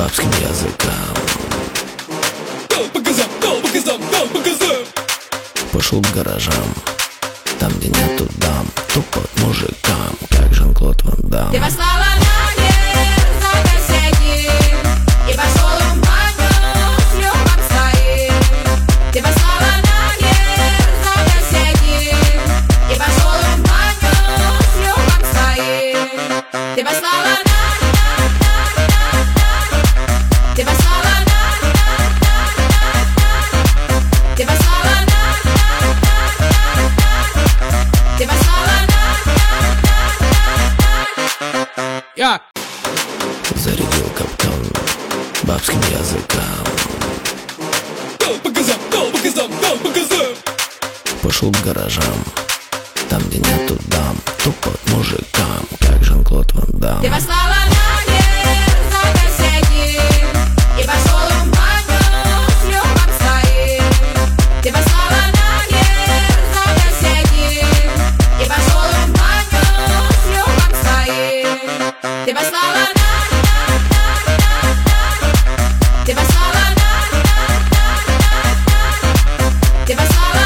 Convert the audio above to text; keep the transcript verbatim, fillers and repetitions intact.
бабским языкам. Дал по газам, дал по газам, дал по газам. Пошел к гаражам, там, где нету дам, тупо от мужикам, как Жан-Клод Ван Дам. Ты послала наверх за соседей и пошел в баню с шлюхом своим. Ты послала наверх за соседей и пошел в баню с шлюхом своим. Ты послала на, ты послала на, ты послала на, ты послала на. Я Зарядил капкан бабским языкам. дал по газам, дал по газам, дал по газам. Пошел к гаражам, там, где нету дам, тупо от мужикам, как Жан-Клод Ван Дам. Ты послала наверх за соседей и пошел в баню с шлюхом своим. Ты послала наверх за соседей и пошел в баню с шлюхом своим. Ты послала на, ты послала на, ты послала